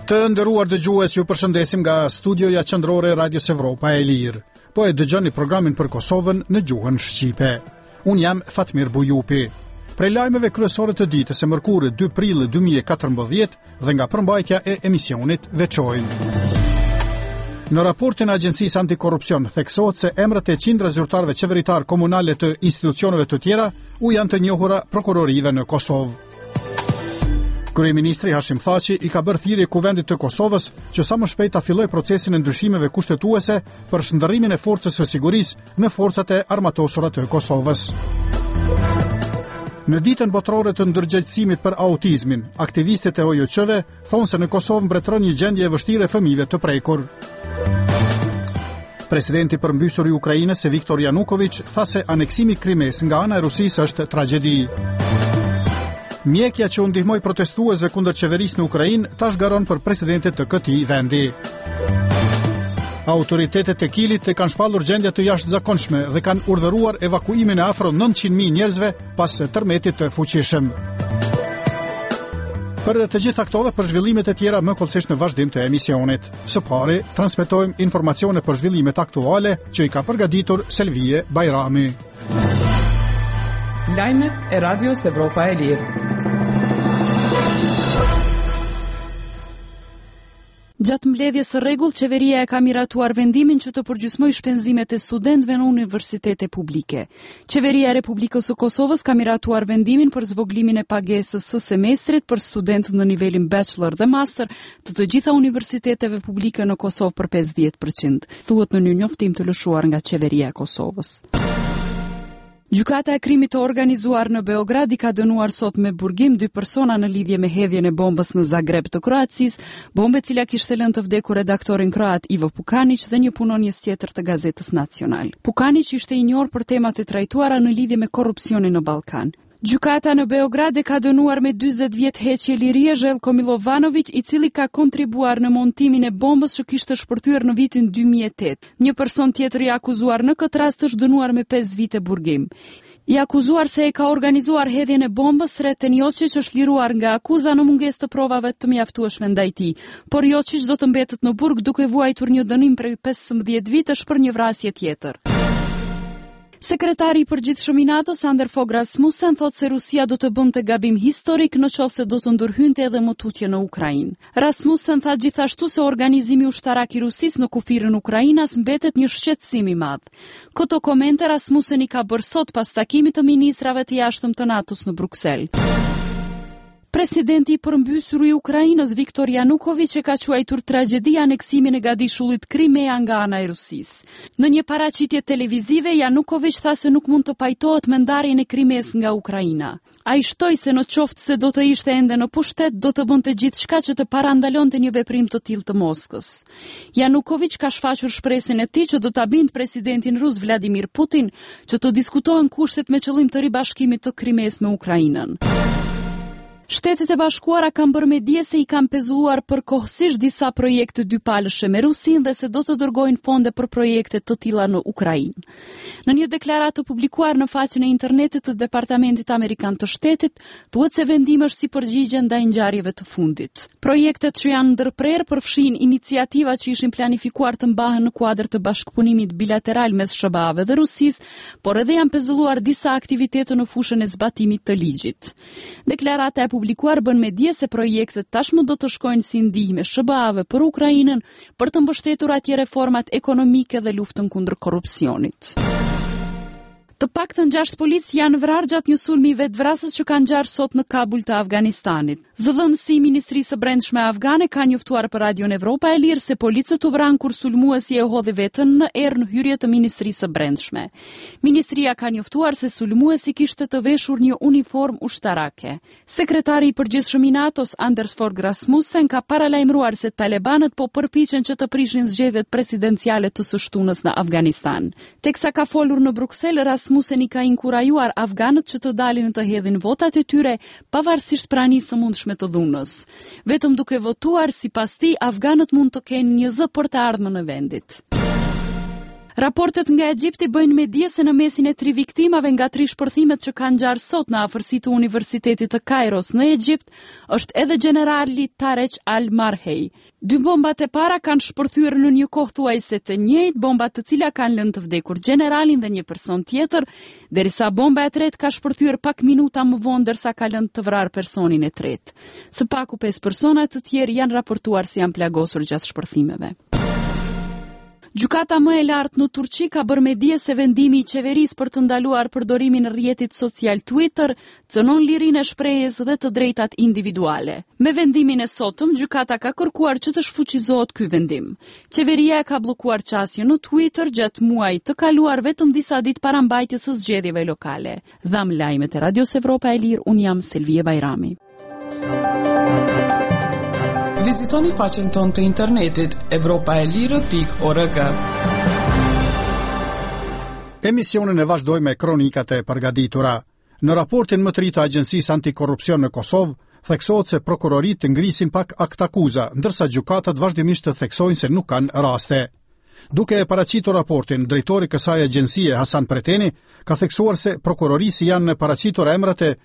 Të nderuar dëgjues, ju përshëndesim nga studioja qendrore e Radios Evropa e Lirë. Po e dëgjoni programin për Kosovën në gjuhën shqipe. Unë jam Fatmir Bujupi. Prej lajmeve kryesore të ditës së mërkurë 2 prill 2014 dhe nga përmbajtja e emisionit veçojnë. Në raportin e Agjencisë Antikorrupsion theksohet se emrat e qindra zyrtarëve qeveritar komunale të institucioneve të tjera u janë të njohura prokurorive në Kosovë. Kryeministri Hashim Thaçi i ka bërë thirrje Kuvendit të Kosovës që sa më shpejt ta fillojë procesin e ndryshimeve kushtetuese për shndërrimin e forcës së sigurisë në forcat e armatosura të Kosovës. Në ditën botërore të ndërgjegjësimit për autizmin, aktivistët e OJQ-ve thonë se në Kosovë mbretëron një gjendje e vështirë e fëmijëve të prekur. Presidenti përmbysur i Ukrainës Viktor Yanukovych tha se aneksimi i Krimes nga ana e Rusisë është tragjedi. Mjekja që u ndihmoi protestuesve kundër qeverisë në Ukrainë tash garon për presidentet të këtij vendi. Autoritetet e Kilit e kanë shpallur gjendje të jashtëzakonshme dhe kanë urdhëruar evakuimin e afro 900.000 njerëzve pas tërmetit të fuqishëm. Për të gjitha këto dhe për zhvillimet e tjera më kollësisht në vazhdim të emisionit. Së pari, transmetojmë informacione për zhvillimet aktuale që i ka përgatitur Selvije Bajrami. Lajmet e Radios Evropa e Lirë. Gjatë mbledhjes së rregull, qeveria e ka miratuar vendimin që të përgjysmojë shpenzimet e studentëve në universitete publike. Qeveria e Republikës së Kosovës ka miratuar vendimin për zvoglimin e pagesës së semestrit për studentët në nivelin bachelor dhe master të gjitha universiteteve publike në Kosovë për 50%, thuhet në një njoftim të lëshuar nga qeveria e Kosovës. Gjykata e krimit të organizuar në Beograd i ka dënuar sot me burgim 2 persona në lidhje me hedhjen e bombës në Zagreb të Kroacisë, bombë e cila kishte lënë të vdekur redaktorin kroat Ivo Pukanić dhe një punonjës tjetër të Gazetës Nacional. Pukanić ishte i njohur për temat e trajtuara në lidhje me korrupsionin në Ballkan. Gjykata në Beograd e ka dënuar me 40 vjet heqje lirie Željko Milovanović, i cili ka kontribuar në montimin e bombës që kishte shpërthyer në vitin 2008. Një person tjetër i akuzuar në këtë rast është dënuar me 5 vite burgim. I akuzuar se e ka organizuar hedhjen e bombës, Sreten Jocić është liruar nga akuza në mungesë të provave të mjaftueshme ndaj tij, por Jocić do të mbetet në burg duke vuajtur një dënim prej 15 vitesh për një vrasje tjetër. Sekretari i përgjithshëm i NATO Sander Fogh Rasmussen thotë se Rusia do të bënte gabim historik nëse do të ndërhynte edhe më tutje në Ukrainë. Rasmussen tha gjithashtu se organizimi ushtarak i Rusisë në kufirën Ukrainas mbetet një shqetësim i madh. Këto komente Rasmussen i ka bërë sot pas takimit të ministrave të jashtëm të NATO-s në Bruksel. Presidenti i përmbysur i Ukrainës Viktor Yanukovych e ka quajtur tragjedi aneksimin e gadishullit Krimea nga ana e Rusisë. Në një paraqitje televizive, Yanukovych tha se nuk mund të pajtohet me ndarjen e Krimes nga Ukraina. Ai shtoi se në qoftë se do të ishte ende në pushtet, do të bënte gjithçka që të parandalonte një veprim të tillë të Moskës. Yanukovych ka shfaqur shpresën e tij që do ta bindë presidentin rus Vladimir Putin që të diskutohen kushtet me qëllim të ribashkimit të Krimes me Ukrainën. Shtetet e Bashkuara kanë bërë me dije se i kanë pezulluar përkohësisht disa projekte dypalëshe me Rusinë dhe se do të dërgojnë fonde për projekte të tilla në Ukrainë. Në një deklaratë të publikuar në faqen e internetit të Departamentit Amerikan të Shtetit, thuhet se vendimi është si përgjigje ndaj ngjarjeve të fundit. Projektet që janë ndërprerë përfshin iniciativa që ishin planifikuar të mbahen në kuadër të bashkëpunimit bilateral mes SBA-ve dhe Rusisë, por edhe janë pezulluar disa aktivitete në fushën e zbatimit të ligjit. Deklarata e publikuar bën me dije se projektet tashmë do të shkojnë si ndihmë SBA-ve për Ukrainën për të mbështetur atje reformat ekonomike dhe luftën kundër korrupsionit. Të paktën 6 polic janë vrarë gjatë një sulmi vetvrasës që kanë ngjarë sot në Kabul të Afganistanit. Zëdhënësi i Ministrisë së Brendshme afgane ka njoftuar për Radion Evropa e Lirë se policët u vranë kur sulmuesi e hodhi veten në erë në hyrje të Ministrisë së Brendshme. Ministria ka njoftuar se sulmuesi kishte të veshur një uniformë ushtarake. Sekretari i përgjithshëm i NATO-s Anders Fogh Rasmussen ka paralajmëruar se talibanët po përpiqen që të prishin zgjedhjet presidenciale të së shtunës në Afganistan. Teksa ka folur në Bruksel, Rasmussen i ka inkurajuar afganët që të dalin të hedhin votat e tyre pavarësisht pranisë së mundshme të dhunës. Vetëm duke votuar, sipas tij, afganët mund të kenë një zë për të ardhmen e vendit. Raportet nga Egjipti bëjnë me dije se në mesin e 3 viktimave nga 3 shpërthimet që kanë ngjarë sot në afërsi të Universitetit të Kairos në Egjipt është edhe generali Tarek Al-Marhej. 2 bombat e para kanë shpërthyer në një kohë thuajse të njëjtë, bombat të cilat kanë lënë të vdekur generalin dhe një person tjetër, derisa bomba e tretë ka shpërthyer pak minuta më vonë ndërsa ka lënë të vrarë personin e tretë. Së paku 5 persona të tjerë janë raportuar se janë plagosur gjatë shpërthimeve. Gjykata më e lartë në Turqi ka bërë me dije se vendimi i qeverisë për të ndaluar përdorimin e rrjetit social Twitter cënon lirinë e shprehjes dhe të drejtat individuale. Me vendimin e sotëm, gjykata ka kërkuar që të shfuqizohet ky vendim. Qeveria e ka bllokuar qasjen në Twitter gjatë muajit të kaluar vetëm disa ditë para mbajtjes së zgjedhjeve lokale. Dham lajmet e Radios Evropa e Lirë, un jam Selvie Bajrami. Vizitoni faqen tonë të internetit evropaelire.org. Emisionin e vazhdoj me kronikat e përgatitura. Në raportin më të ri të Agjencisë Antikorrupsion në Kosovë, theksohet se prokuroritë ngrisin pak aktakuza, ndërsa gjykatat vazhdimisht të theksojnë se nuk kanë raste. Duke e paraqitur raportin, drejtori i kësaj agjencie Hasan Preteni ka theksuar se prokurorisë janë paraqitur emrat e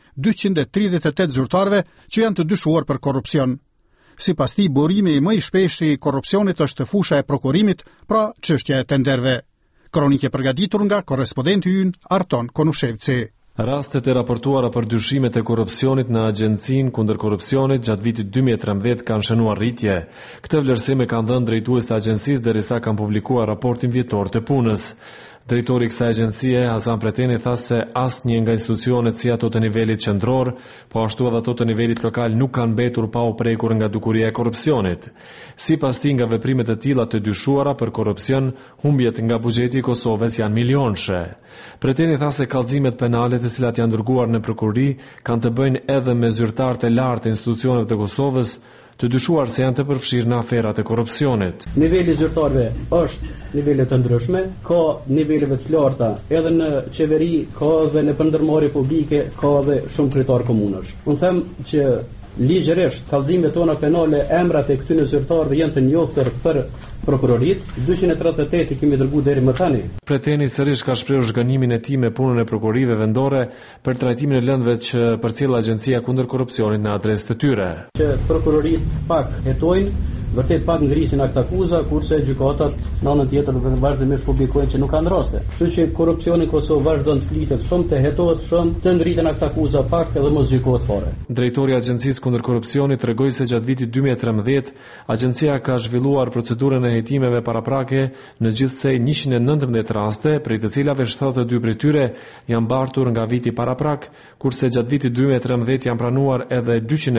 238 zyrtarëve që janë të dyshuar për korrupsion. Sipas tij, burimi më i shpeshtë i korrupsionit është fusha e prokurimit, pra çështja e tenderëve. Kronikë përgatitur nga korrespondenti ynë Arton Konushevci. Rastet e raportuara për dyshimet e korrupsionit në Agjencinë kundër korrupsionit gjatë vitit 2013 kanë shënuar rritje. Këtë vlerësim e kanë dhënë drejtues të agjencisë derisa kanë publikuar raportin vjetor të punës. Drejtori i kësaj agjencie, Hasan Preteni, tha se asnjë nga institucionet si ato të nivelit qendror, po ashtu edhe ato të nivelit lokal nuk kanë mbetur pa u prekur nga dukuria e korrupsionit. Sipas tij, nga veprimet e tilla të dyshuara për korrupsion, humbjet nga buxheti i Kosovës janë milionëshe. Preteni tha se kallëzimet penale të cilat janë dërguar në prokurori kanë të bëjnë edhe me zyrtarët e lartë të institucioneve të Kosovës, të dyshuar se janë të përfshirë në aferat e korrupsionit. Niveli zyrtarëve është nivele të ndryshme, ka niveleve të larta edhe në qeveri, ka edhe në përndërmarrje publike, ka edhe shumë kryetar komunash. Unë them që ligjërisht kallëzimet tona penale, emrat e këtyre zyrtarëve janë të njohur për prokurorit, 238 i kemi dërguar deri më tani. Preteni sërish ka shprehur zhgënjimin e tij me punën e prokurorive vendore për trajtimin e lëndëve që përcjell Agjencia kundër korrupsionit në adresë të tyre. Që prokurorit pak hetojnë, vërtet pak ngrisin aktakuza, kurse gjykatat në anën tjetër vazhdimisht publikojnë që nuk kanë raste. Kështu që korrupsioni në Kosovë vazhdon të flitet shumë, të hetohet shumë, të ngriten aktakuza pak edhe mos gjykohet fare. Drejtori i Agjencisë kundër korrupsionit tregoi se gjatë vitit 2013 agjencia ka zhvilluar procedurën e hetimeve paraprake në gjithsej 119 raste, prej të cilave 72 prej tyre janë mbartur nga viti paraprak, kurse gjatë vitit 2013 janë pranuar edhe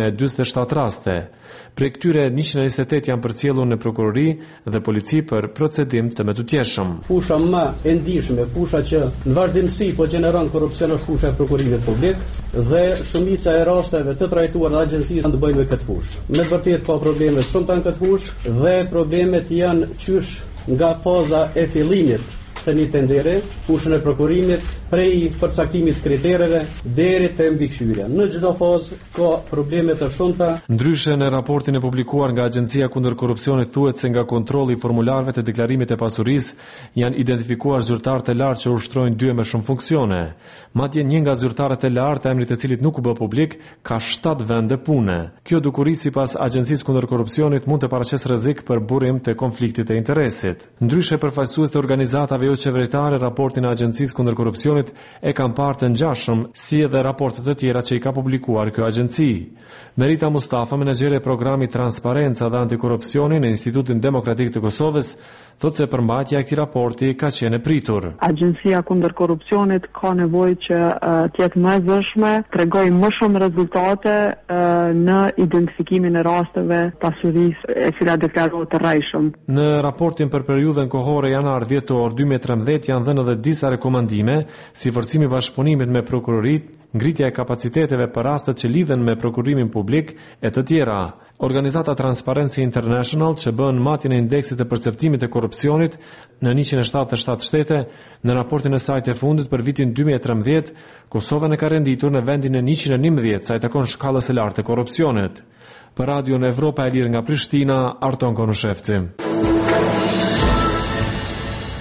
247 raste. Prej këtyre 128 janë përcjellur në prokurori dhe polici për procedim të mëtutjeshëm. Fusha më e ndihshme, fusha që në vazhdimsi po gjeneron korrupsion është fusha e prokurimit publik dhe shumica e rasteve të trajtuar në agjencisë kanë të bëjnë me këtë fushë. Me vërtet ka probleme shumë të në këtë fushë dhe problemet janë qysh nga faza e fillimit të një tendere, fushën e prokurimit, prej përcaktimit kritereve deri te mbikëqyrja. Në çdo fazë ka probleme të shumta. Ndryshe, në raportin e publikuar nga Agjencia kundër korrupsionit thuhet se nga kontrolli i formularëve të deklarimit të pasurisë janë identifikuar zyrtarë të lartë që ushtrojnë 2 me shumë funksione. Madje një nga zyrtarët e lartë, emri i cilit nuk u bë publik, ka 7 vende pune. Kjo dukuri sipas Agjencisë kundër korrupsionit mund të paraqesë rrezik për burrim të konfliktit të interesit. Ndryshe, përfaqësues të organizatave qeveritare raportin e Agjencisë kundër korrupsionit e kanë parë të ngjashëm si edhe raportet të tjera që i ka publikuar kjo agjenci. Merita Mustafa, menaxhere e programit Transparenca dhe Antikorrupsioni në Institutin Demokratik të Kosovës, thotë se përmbajtja e këtij raporti ka qenë e pritur. Agjencia kundër korrupsionit ka nevojë që të jetë më e zëshme, tregoj më shumë rezultate në identifikimin e rasteve pasurisë e cila deklarohet të rrejshëm. Në raportin për periudhën kohore janar-dhjetor 2013 janë dhënë edhe disa rekomandime, si forcimi bashkëpunimit me prokurorit, ngritja e kapaciteteve për rastet që lidhen me prokurimin publik e të tjera. Organizata Transparency International, që bën matjen e indeksit të perceptimit të korrupsionit në 177 shtete, në raportin e saj të fundit për vitin 2013, Kosovën e ka renditur në vendin e 111 sa i takon shkallës së lartë të korrupsionit. Për Radion Evropa e Lirë nga Prishtina, Arton Konushevci.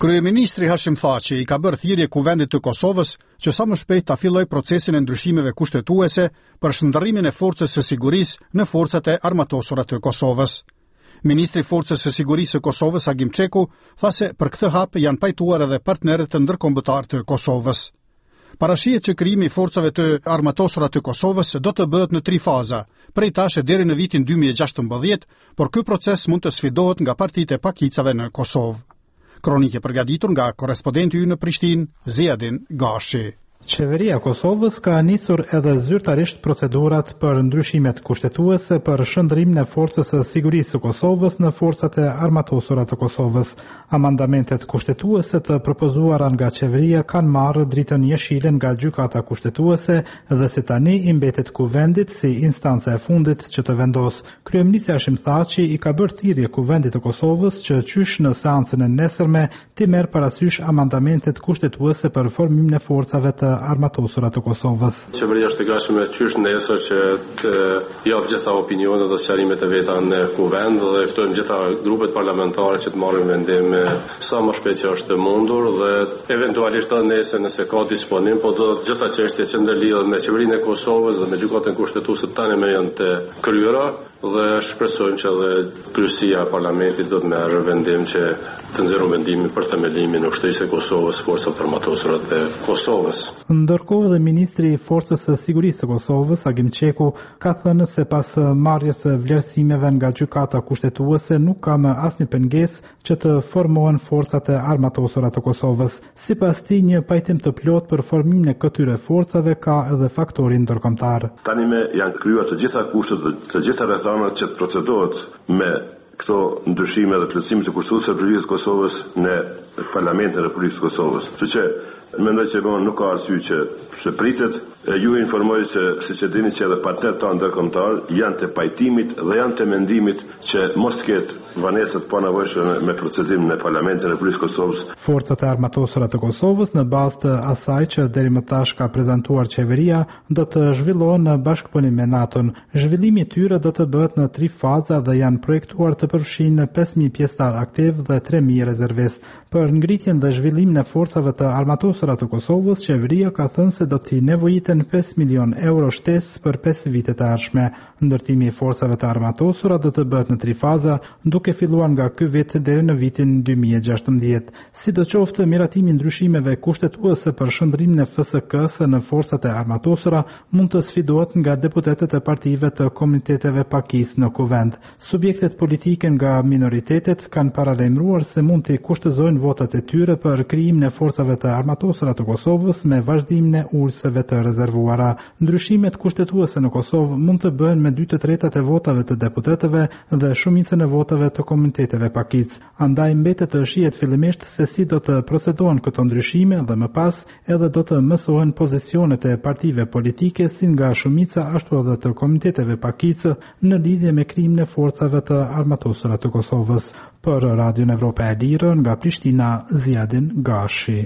Kryeministri Hashim Thaçi i ka bërë thirrje Kuvendit të Kosovës që sa më shpejt ta fillojë procesin e ndryshimeve kushtetuese për shndërrimin e forcës së sigurisë në forcat e armatosura të Kosovës. Ministri i Forcës së Sigurisë së Kosovës Agim Çeku tha se për këtë hap janë pajtuar edhe partnerët ndërkombëtar të Kosovës. Parashihet që krijimi i forcave të armatosura të Kosovës do të bëhet në 3 faza, prej tash deri në vitin 2016, por ky proces mund të sfidohet nga partitë e pakicave në Kosovë. Kronikë përgatitur nga korrespondenti ynë në Prishtinë, Ziadin Gashi. Qeveria e Kosovës ka nisur edhe zyrtarisht procedurat për ndryshimet kushtetuese për shndrimin e forcës së sigurisë së Kosovës në forcat e armatosura të Kosovës. Amandamentet kushtetuese të propozuara nga qeveria kanë marrë dritën jeshile nga gjykata kushtetuese dhe si tani i mbetet Kuvendit si instanca e fundit që të vendos. Kryeministri Hashim Thaçi i ka bërë thirrje Kuvendit të Kosovës që qysh në seancën e nesërme të merr parasysh amandamentet kushtetuese për formimin e forcave të armatosura të Kosovës. Qeveria është e gatshme qysh nesër që të japë gjitha opinionet dhe sqarimet e veta në Kuvend dhe ftojmë gjitha grupet parlamentare që të marrin vendim sa më shpejt që është mundur dhe eventualisht edhe nesër nëse ka disponim, po do gjitha çështjet që ndërlidhen me qeverinë e Kosovës dhe me gjykatën kushtetuese tani më janë të kryera dhe shpresojmë që edhe kryesia e parlamentit do të merrë vendim që të nxjerrë vendimin për themelimin e ushtrisë së Kosovës, forcat armatosura të Kosovës. Ndërkohë dhe ministri i Forcës së Sigurisë së Kosovës, Agim Çeku, ka thënë se pas marrjes së vlerësimeve nga gjykata kushtetuese nuk ka më asnjë pengesë që të formohen forcat e armatosura të Kosovës. Sipas tij, një pajtim të plot për formimin e këtyre forcave ka edhe faktorin ndërkombëtar. Tani me janë krijuar të gjitha kushtet, të gjitha rrethanat që të procedohet me këto ndryshime dhe plotësimet e kushtetues së Republikës së Kosovës në Parlamentin e Republikës së Kosovës. Kështu që mendoj që nuk ka arsye që pritet. Ju informoj se siç e dini që edhe partnerët tanë ndërkombëtar janë të pajtimit dhe janë të mendimit që mos ketë vanesat pa nevojshme me procedimin në Parlamentin e Republikës së Kosovës. Forcat e armatosura të Kosovës në bazë të asaj që deri më tash ka prezantuar qeveria do të zhvillohen në bashkëpunim me NATO-n. Zhvillimi i tyre do të bëhet në 3 faza dhe janë projektuar të përfshinë 5000 pjesëtar aktiv dhe 3000 rezervist. Për ngritjen dhe zhvillimin e forcave të armatosura të Kosovës, qeveria ka thënë se do t'i nevojiten 5 milion euro shtesë për 5 vitet e ardhshme. Ndërtimi i forcave të armatosura do të bëhet në 3 faza, duke filluar nga ky vit deri në vitin 2016. Sidoqoftë, miratimi i ndryshimeve kushtetuese për shndrimin e FSK-së në forcat e armatosura mund të sfidohet nga deputetët e partive të komiteteve pakis në Kuvend. Subjektet politike nga minoritetet kanë paralajmëruar se mund të kushtëzojnë votat e tyre për krijimin e forcave të armatosura të Kosovës me vazhdimin e ulëseve të rezervuara. Ndryshimet kushtetuese në Kosovë mund të bëhen me 2/3 e votave të deputetëve dhe shumicën e votave të komiteteve pakic. Andaj mbetet të shihet fillimisht se si do të procedohen këto ndryshime dhe më pas edhe do të mësohen pozicionet e partive politike si nga shumica ashtu edhe të komiteteve pakic në lidhje me krijimin e forcave të armatosura të Kosovës. Për Radio Evropa e Lirë nga Prishtina, Ziadin Gashi.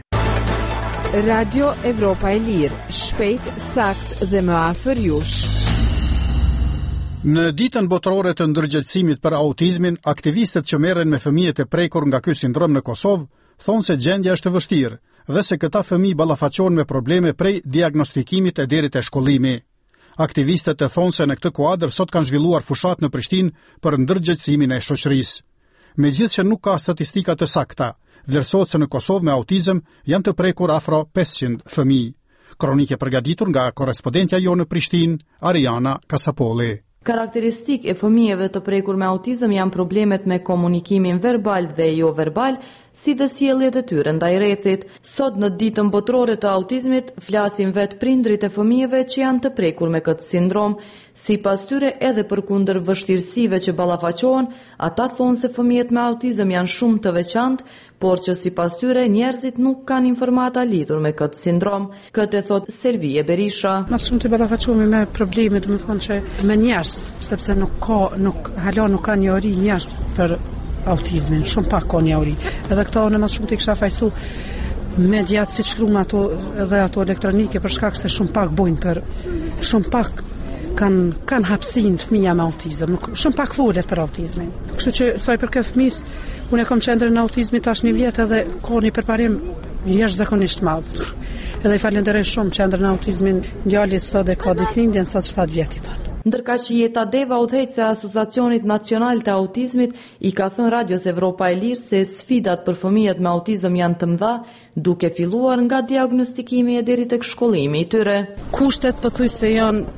Radio Evropa e Lirë, shpejt, sakt dhe më afër jush. Në ditën botërore të ndërgjegjësimit për autizmin, aktivistët që merren me fëmijët e prekur nga ky sindrom në Kosovë thonë se gjendja është e vështirë dhe se këta fëmijë ballafaqohen me probleme prej diagnostikimit e deri te shkollimi. Aktivistët e thonë se në këtë kuadër sot kanë zhvilluar fushat në Prishtinë për ndërgjegjësimin e shoqërisë. Megjithëse që nuk ka statistika të sakta, vlerësohet se në Kosovë me autizëm janë të prekur afro 500 fëmijë. Kronikë përgatitur nga korrespondentja jonë në Prishtinë, Ariana Kasapolli. Karakteristik e fëmijëve të prekur me autizëm janë problemet me komunikimin verbal dhe jo verbal, si dhe sjelljet e tyre ndaj rrethit. Sot në ditën botërore të autizmit flasin vetë prindrit e fëmijëve që janë të prekur me këtë sindrom. Sipas tyre, edhe përkundër vështirësive që ballafaqohen, ata thonë se fëmijët me autizëm janë shumë të veçantë, por që sipas tyre njerëzit nuk kanë informata lidhur me këtë sindrom. Këtë e thot Selvie Berisha. Më shumë të ballafaqohemi me probleme, domethënë që me njerëz, sepse nuk ka një ori njerëz për autizmin, shumë pak ka një ori. Edhe këto në më shumë të kisha fajsu mediat si shkruan ato edhe ato elektronike për shkak se shumë pak bojnë për shumë pak kanë hapësinë fëmija me autizëm, shumë pak folet për autizmin. Kështu që sa i përket fëmijës, unë e kam qendrën e autizmit tash 1 vjet edhe ka një përparim jashtëzakonisht madh. Edhe i falenderoj shumë qendrën e autizmin, djali sot e ka ditëlindjen sot 7 vjet i bën. Ndërka që Jeta Deva, udhëheqëse e Asociacionit Nacional të Autizmit, i ka thënë Radios Evropa e Lirë se sfidat për fëmijët me autizëm janë të mëdha, duke filluar nga diagnostikimi e deri tek shkollimi i tyre. Kushtet pothuajse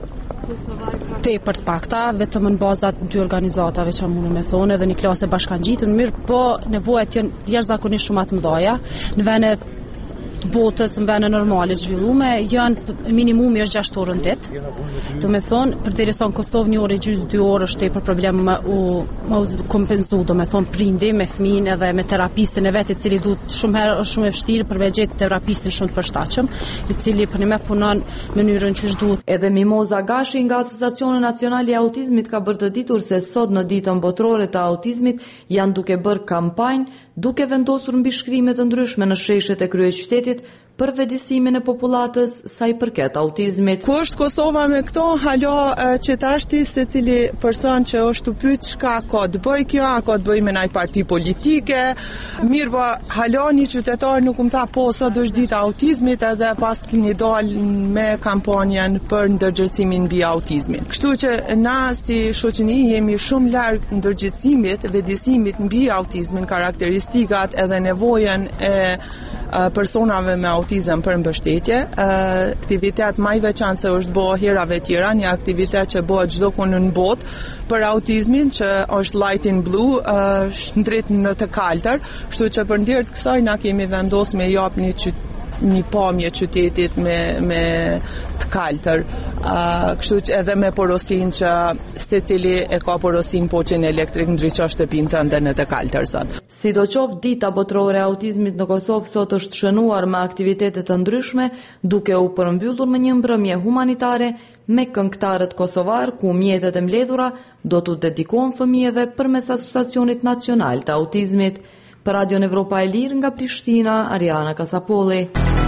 janë tepër të pakta, vetëm në bazat 2 organizatave që mundu me thonë, edhe një klasë bashkangjitur mirë, po nevojat janë jashtëzakonisht shumë të mëdha. Në venet botës në vene normale zhvillume janë minimumi është 6 orë në ditë. Do me thonë, përderisa në Kosovë 1 orë gjysmë 2 orë është tepër problem me u kompenzu, do me thonë prindi me fëmijën edhe me terapistin e vet, i cili duhet shumë herë është shumë e vështirë për me gjetë terapistin shumë të përshtatshëm, i cili për një me punon mënyrën që duhet. Edhe Mimoza Gashi nga Asociacioni Nacional i Autizmit ka bërë të ditur se sot në ditën botërore të autizmit janë duke bërë kampanjë duke vendosur mbi shkrimet të ndryshme në sheshet e kryeqytetit për vetëdijsimin e popullatës sa i përket autizmit. Ku është Kosova me këto, halo që tashti se cili person që është të pyet çka ka të bëj kjo, a ka të bëj me ndaj parti politike, mirë po halo një qytetar nuk më tha po sot është dita autizmit edhe pas keni dal me kampanjen për ndërgjegjësimin mbi autizmin. Kështu që na si shoqëni jemi shumë larg ndërgjegjësimit, vetëdijsimit mbi autizmin, karakteristikat edhe nevojën e personave me autizëm për mbështetje. Aktivitet më i veçantë se është bëhet herave tjera, një aktivitet që bëhet çdo ku në botë për autizmin, që është Light in Blue, ndrit në të kaltër, kështu që për ndër të kësaj na kemi vendosur me jap një pamje qytetit me të kaltër, kështu që edhe me porosin që secili e ka porosin poçin elektrik ndriçon shtëpinë tënde në të kaltër sot. Sidoqoftë dita botërore e autizmit në Kosovë sot është shënuar me aktivitete të ndryshme, duke u përmbyllur me një mbrëmje humanitare me këngëtarët kosovar, ku mjetet e mbledhura do t'u dedikohen fëmijëve përmes Asociacionit Nacional të Autizmit. Për Radion Evropa e Lirë nga Prishtina, Ariana Kasapolli.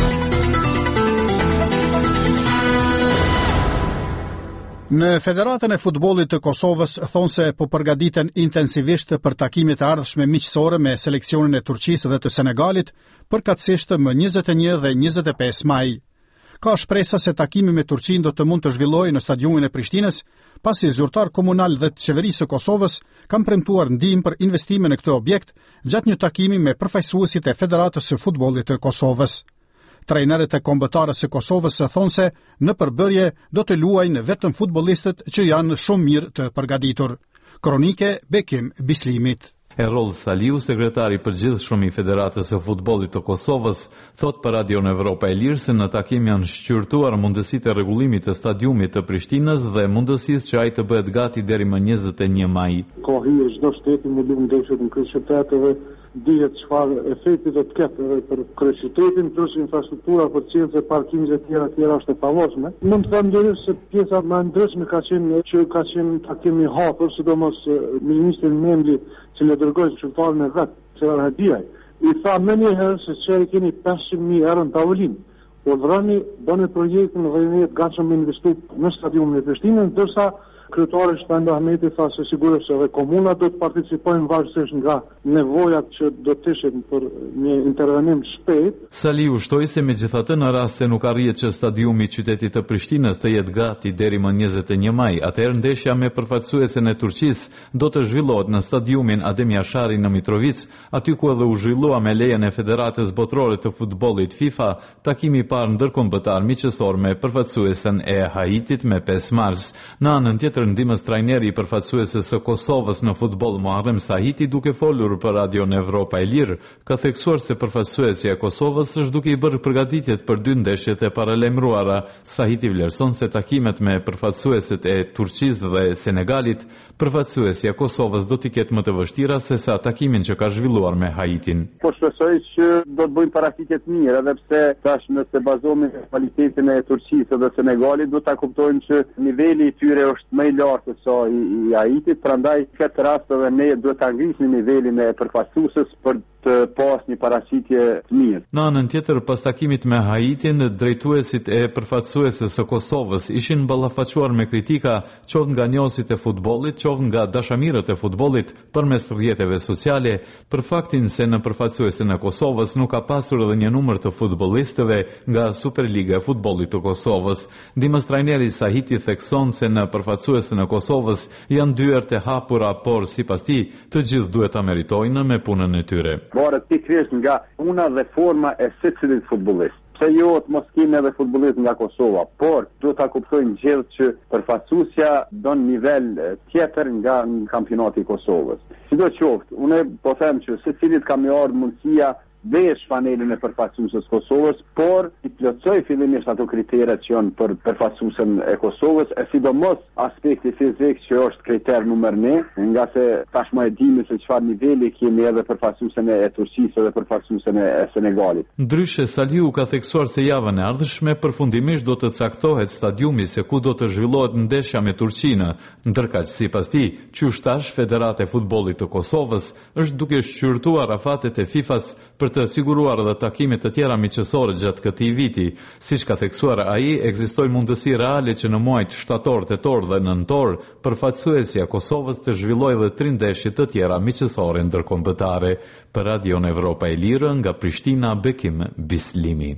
Në Federatën e Futbollit të Kosovës thonë se po përgatiten intensivisht për takimet e ardhshme miqësore me seleksionin e Turqisë dhe të Senegalit, përkatësisht më 21 dhe 25 maj. Ka shpresa se takimi me Turqinë do të mund të zhvillojë në stadiumin e Prishtinës, pasi zyrtar komunal dhe të qeverisë së Kosovës kanë premtuar ndihmë për investime në këtë objekt gjatë një takimi me përfaqësuesit e Federatës së Futbollit të Kosovës. Trajnerët e kombëtarës së Kosovës thonë se në përbërje do të luajnë vetëm futbollistët që janë shumë mirë të përgatitur. Kronike Bekim Bislimit. Errol Saliu, sekretari i përgjithshëm i Federatës së Futbollit të Kosovës, thot për Radion Evropa e Lirë se në takim janë shqyrtuar mundësitë e rregullimit të stadiumit të Prishtinës dhe mundësisë që ai të bëhet gati deri më 21 maj. Ka hyrë çdo shteti me lumë ndeshjet në kryeqytet dhe dihet çfarë efekti do të ketë edhe për kryeqytetin, plus infrastruktura për qendra, parkingje të tjera është e pavarshme. Mund të them deri se pjesa më e ndryshme ka qenë takimi i hapur, sidomos ministri Memli që le dërgoi qytetarën e vet, Çevar Hadiaj. I tha më një herë se çfarë keni 500.000 euro në tavolinë. Urdhroni bëni projektin dhe jeni të gatshëm me investu në stadiumin e Prishtinës, ndërsa kryetari Shpend Ahmeti tha se sigurisht edhe komuna do të participojnë varësisht nga nevojat që do të ishin për një intervenim shpejt. Saliu shtoi se megjithatë në rast se nuk arrihet që stadiumi i qytetit të Prishtinës të jetë gati deri më 21 maj, atëherë ndeshja me përfaqësuesen e Turqisë do të zhvillohet në stadiumin Adem Jashari në Mitrovic, aty ku edhe u zhvillua me lejen e Federatës Botërore të Futbollit FIFA takimi i parë ndërkombëtar miqësor me përfaqësuesen e Haitit me 5 mars. Në anën tjetër, ndihmës trajneri i përfaqësuesës së Kosovës në futboll Muharrem Sahiti, duke folur për Radion Evropa e Lirë, ka theksuar se përfaqësuesja e Kosovës është duke i bërë përgatitjet për 2 ndeshjet e paralajmëruara. Sahiti vlerëson se takimet me përfaqësuesit e Turqisë dhe Senegalit, përfaqësuesja e Kosovës do t'i ketë më të vështira se sa takimin që ka zhvilluar me Haitin. Po shpresoj që do të bëjmë paraqitje të mirë, edhe pse tash nëse bazohemi në cilësinë e Turqisë dhe Senegalit, do ta kuptojmë që niveli i tyre është më i lartë se i Haitit, prandaj këtë rast edhe ne duhet ta ngrisim nivelin e përfaqësuesës për të pas një paraqitje të mirë. Në anën tjetër, pas takimit me Haitin, drejtuesit e përfaqësuesës së Kosovës ishin ballafaquar me kritika qoftë nga njohësit e futbollit, qoftë nga dashamirët e futbollit përmes rrjeteve sociale për faktin se në përfaqësuesën e Kosovës nuk ka pasur edhe një numër të futbollistëve nga Superliga e futbollit të Kosovës. Dimës trajneri Sahiti thekson se në përfaqësuesën e Kosovës janë dyert e hapura, por sipas tij të gjithë duhet ta meritojnë me punën e tyre. Varet pikërisht nga puna dhe forma e secilit futbollist. Pse jo të mos kemi edhe futbollist nga Kosova, por duhet ta kuptojnë gjithë që përfaqësuesja don nivel tjetër nga kampionati i Kosovës. Sidoqoftë, unë po them që secilit ka më ardhur mundësia dhe shpanelin e përfaqësuesës Kosovës, por i plotësoj fillimisht ato kriteret që janë për përfaqësuesën e Kosovës, e sidomos aspekti fizik që është kriter numër 1, nga se tashmë e dimi se çfarë niveli kemi edhe përfaqësuesën e Turqisë dhe përfaqësuesën e Senegalit. Ndryshe, Saliu ka theksuar se javën e ardhshme përfundimisht do të caktohet stadiumi se ku do të zhvillohet ndeshja me Turqinë, ndërkaq sipas tij, qyshtash Federata e Futbollit të Kosovës është duke shqyrtuar afatet e FIFA-s për të siguruar edhe takime të tjera miqësore gjatë këtij viti. Siç ka theksuar ai, ekzistojnë mundësi reale që në muajt shtator, tetor dhe nëntor përfaqësuesja e Kosovës të zhvillojë edhe 3 ndeshje të tjera miqësore ndërkombëtare. Për Radion Evropa e Lirë nga Prishtina, Bekim Bislimi.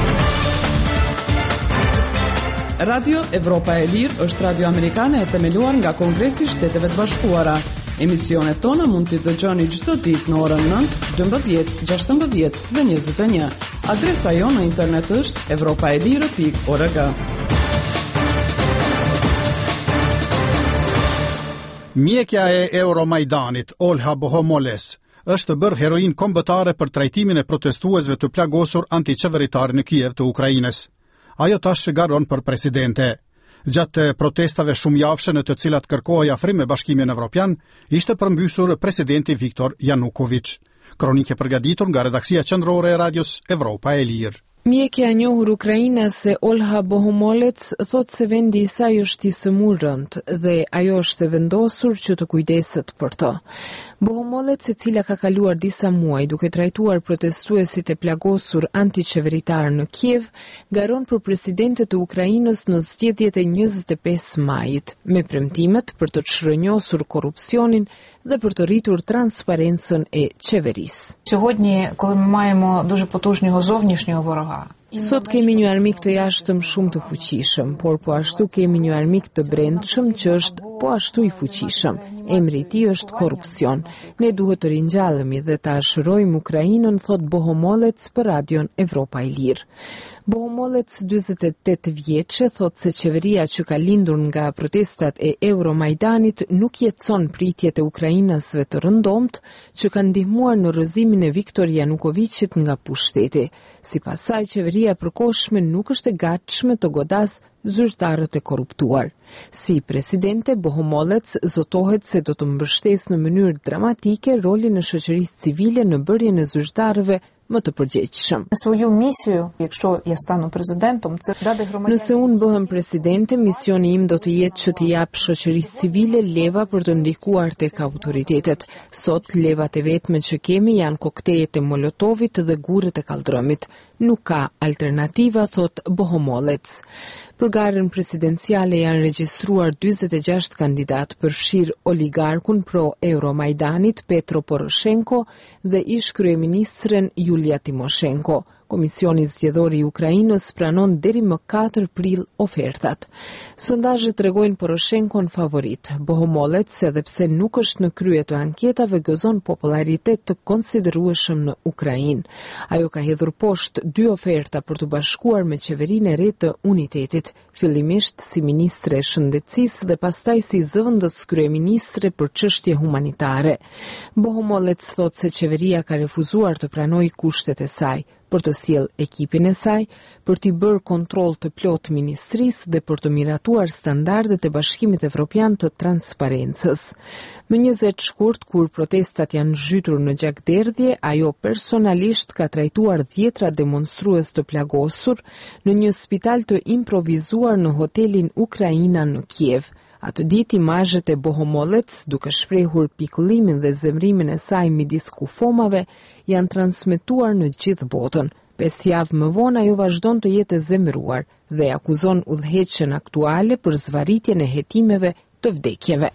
Radio Evropa e Lirë është radio amerikane e themeluar nga Kongresi i Shteteve të Bashkuara. Emisionet tona mund t'i dëgjoni çdo ditë në orën 9, 12, 16 dhe 21. Adresa jonë në internet është europaelire.org. Mjekja e Euromajdanit, Olha Bohomoles, është bërë heroin kombëtare për trajtimin e protestuesve të plagosur antiqeveritar në Kiev të Ukrainës. Ajo tash garon për presidente. Gjatë protestave shumëjavshme në të cilat kërkohej afrim me Bashkimin Evropian, ishte përmbysur presidenti Viktor Yanukovych. Kronike përgatitur nga redaksia qendrore e Radios Evropa e Lirë. Mjekja e njohur ukrainase Olha Bohomolec thot se vendi i saj është i sëmurë rënd dhe ajo është e vendosur që të kujdeset për to. Bohomolec, e cila ka kaluar disa muaj duke trajtuar protestuesit e plagosur antiqeveritar në Kiev, garon për presidentet e Ukrainës në zgjedhjet e 25 majit, me premtimet për të çrënjosur korrupsionin dhe për të rritur transparencën e qeverisë. Сьогодні, коли ми маємо дуже потужного зовнішнього ворога, Sot kemi një armik të jashtëm shumë të fuqishëm, por po ashtu kemi një armik të brendshëm që është po ashtu i fuqishëm. Emri i tij është korrupsion. Ne duhet të ringjallemi dhe ta shërojmë Ukrainën, thot Bohomolec për Radion Evropa e Lirë. Bohomolec, 48 vjeçë, thot se qeveria që ka lindur nga protestat e Euromajdanit nuk jetson pritjet e ukrainasve të rëndomt që kanë ndihmuar në rrëzimin e Viktor Yanukovychit nga pushteti. Sipas saj, qeveria e përkohshme nuk është e gatshme të godasë zyrtarët e korruptuar. Si presidente, Bohomolec zotohet se do të mbështesë në mënyrë dramatike rolin e shoqërisë civile në bërjen e zyrtarëve më të përgjegjshëm. Nëse unë bëhem presidente, misioni im do të jetë që të jap shoqërisë civile leva për të ndihkuar tek autoritetet. Sot levat e vetme që kemi janë koktejet e Molotovit dhe gurët e kaldrëmit. Nuk ka alternativa, thot Bohomolec. Për garën presidenciale janë regjistruar 46 kandidat, përfshir oligarkun pro Euromajdanit Petro Poroshenko dhe ish kryeministren Julia Timoshenko. Komisioni zgjedhor i Ukrainës pranon deri më 4 prill ofertat. Sondazhet tregojnë Poroshenkon favorit. Bohomolec, edhe pse nuk është në krye të anketave, gëzon popularitet të konsiderueshëm në Ukrainë. Ajo ka hedhur poshtë 2 oferta për të bashkuar me qeverinë e re të unitetit, fillimisht si ministre e shëndetësisë dhe pastaj si zëvendës kryeministre për çështje humanitare. Bohomolec thot se qeveria ka refuzuar të pranojë kushtet e saj për të sjellë ekipin e saj, për t'i bërë kontroll të plot ministrisë dhe për të miratuar standardet e Bashkimit Evropian të transparencës. Më 20 shkurt, kur protestat janë zhytur në gjakderdhje, ajo personalisht ka trajtuar 10 demonstrues të plagosur në një spital të improvizuar në hotelin Ukraina në Kiev. Atë ditë imazhet e Bohomolec, duke shprehur pikullimin dhe zemrimin e saj midis kufomave, janë transmetuar në gjithë botën. 5 javë më vonë ajo vazhdon të jetë e zemëruar dhe akuzon udhëheqjen aktuale për zvarritjen e hetimeve të vdekjeve.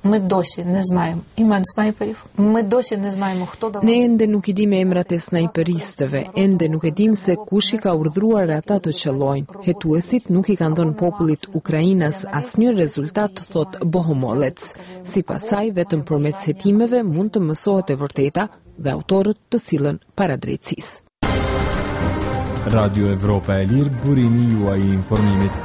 Ne ende nuk i dim emrat e snajperistëve, ende nuk e dim se kush i ka urdhëruar ata të qellojnë. Hetuesit nuk i kanë dhënë popullit Ukrainës asnjë rezultat, thot Bohomolec. Sipas saj, vetëm përmes hetimeve mund të mësohet e vërteta dhe autorët të sillen para drejtësisë. Radio Evropa e Lirë, burimi juaj i informimit.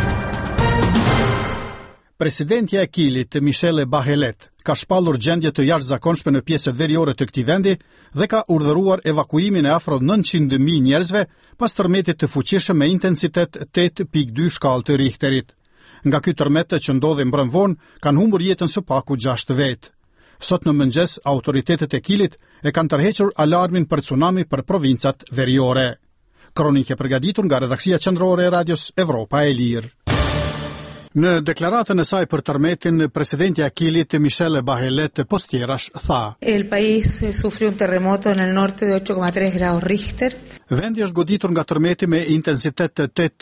Presidentja e Kilit, Michelle Bachelet, ka shpallur gjendje të jashtëzakonshme në pjesët veriore të këtij vendi dhe ka urdhëruar evakuimin e afro 900.000 njerëzve pas tërmetit të fuqishëm me intensitet 8.2 shkallë të Richterit. Nga ky tërmet që ndodhi mbrëm vonë, kanë humbur jetën së paku 6 vetë. Sot në mëngjes, autoritetet e Kilit e kanë tërhequr alarmin për tsunami për provincat veriore. Kronikë e përgatitur nga redaksia qendrore e Radios Evropa e Lirë. Në deklaratën e saj për tërmetin, presidentja e Kilit, Michelle Bachelet, postjerash tha: El país sufrió un terremoto en el norte de 8,3 grados Richter. Vendi është goditur nga tërmeti me intensitet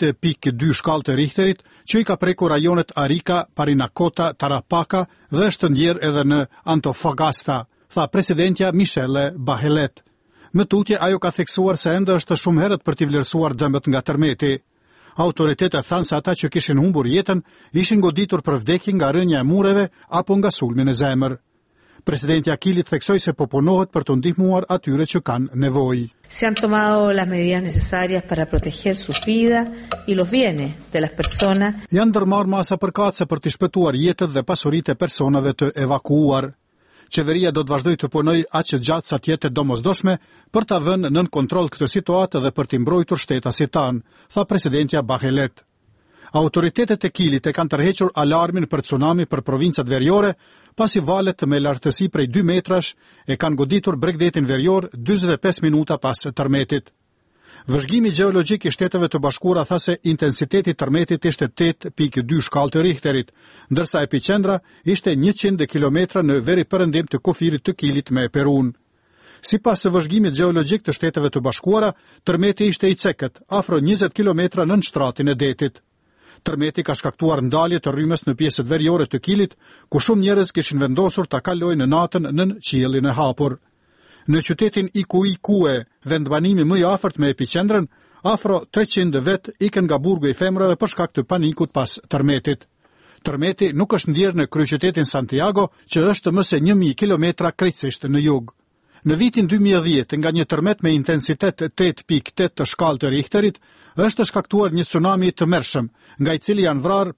8.2 shkallë të Richterit, që i ka prekur rajonet Arica, Parinacota, Tarapacá dhe është ndjer edhe në Antofagasta, tha presidentja Michelle Bachelet. Më tutje ajo ka theksuar se ende është shumë herët për t'i vlerësuar dëmët nga tërmeti. Autoritetet thanë se ata që kishin humbur jetën ishin goditur për vdekje nga rënja e mureve apo nga sulmi në zemër. Presidenti Akilit theksoi se po punohet për të ndihmuar atyre që kanë nevojë. Se han tomado las medidas necesarias para proteger sus vidas y los bienes de las personas. Janë ndërmarrë masa përkatëse për të shpëtuar jetët dhe pasuritë e personave të evakuuar. Qeveria do të vazhdojë të punojë aq gjatë sa të jetë domosdoshme për ta vënë nën kontroll këtë situatë dhe për të mbrojtur shtetasit tanë, tha presidentja Bachelet. Autoritetet e Kilit e kanë tërhequr alarmin për tsunami për provincat veriore, pasi valet me lartësi prej 2 metrash e kanë goditur Bregdetin verior 45 minuta pas tërmetit. Vëzhgimi gjeologjik i Shteteve të Bashkuara tha se intensiteti i tërmetit ishte 8.2 shkallë të Richterit, ndërsa epicendra ishte 100 kilometra në veri perëndim të kufirit të Kilit me Perun. Sipas vëzhgimit gjeologjik të Shteteve të Bashkuara, tërmeti ishte i cekët, afro 20 kilometra nën shtratin e detit. Tërmeti ka shkaktuar ndalje të rrymës në pjesët veriore të Kilit, ku shumë njerëz kishin vendosur ta kalojnë natën nën qiellin e hapur. Në qytetin Iquique, vendbanimi më i afërt me epicendrën, afro 300 vet ikën nga burgu i femrave për shkak të panikut pas tërmetit. Tërmeti nuk është ndjerë në kryeqytetin Santiago, që është më se 1000 kilometra krejtësisht në jug. Në vitin 2010, nga një tërmet me intensitet 8.8 të shkallë të Richterit, është shkaktuar një tsunami të tmerrshëm, nga i cili janë vrarë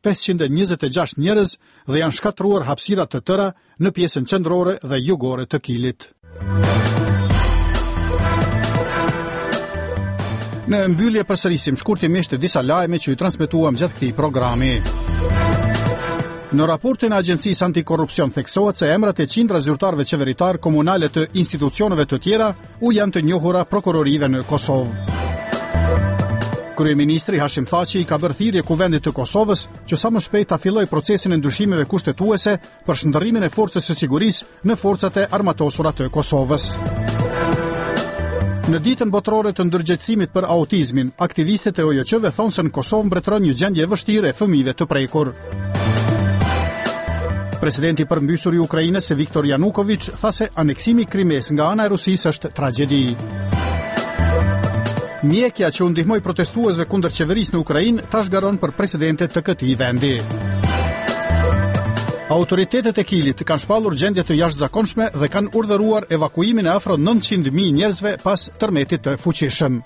526 njerëz dhe janë shkatruar hapësira të tëra në pjesën qendrore dhe jugore të Kilit. Në mbyllje përsërisim shkurtimisht disa lajme që i transmetuam gjatë këtij programi. Në raportin e Agjencisë Antikorrupsion theksohet se emrat e qindra zyrtarëve qeveritar, komunale të institucioneve të tjera u janë të njohura prokurorive në Kosovë. Kryeministri Hashim Thaçi ka bërë thirrje Kuvendit të Kosovës që sa më shpejt ta fillojë procesin e ndryshimeve kushtetuese për shndërrimin e forcës së sigurisë në forcat e armatosura të Kosovës. Në ditën botërore të ndërgjegjësimit për autizmin, aktivistët e OJQ-ve thonë se në Kosovë mbretëron një gjendje e vështirë e fëmijëve të prekur. Presidenti i përmbysur i Ukrainës, Viktor Yanukovych, tha se aneksimi i Krimes nga ana e Rusisë është tragjedi. Mjekja që u ndihmoi protestuesve kundër qeverisë në Ukrainë tash garon për presidentet të këtij vendi. Autoritetet e Kilit kanë shpallur gjendje të jashtëzakonshme dhe kanë urdhëruar evakuimin e afro 900.000 njerëzve pas tërmetit të fuqishëm.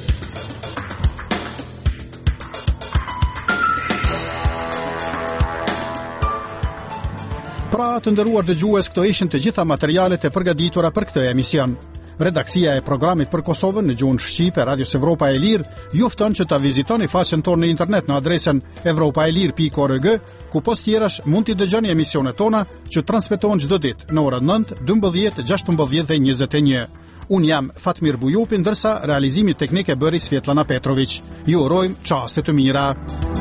Pra, të nderuar dëgjues, këto ishin të gjitha materialet e përgatitura për këtë emision. Redaksia e programit për Kosovën në gjuhën shqipe Radios Evropa e Lirë ju fton që ta vizitoni faqen tonë në internet në adresën evropaelir.org, ku posttjerash mund t'i dëgjoni emisionet tona që transmetohen çdo ditë në orën 9, 12, 16 dhe 21. Unë jam Fatmir Bujupi, ndërsa realizimi teknik e bëri Svetlana Petrović. Ju urojmë çaste të mira.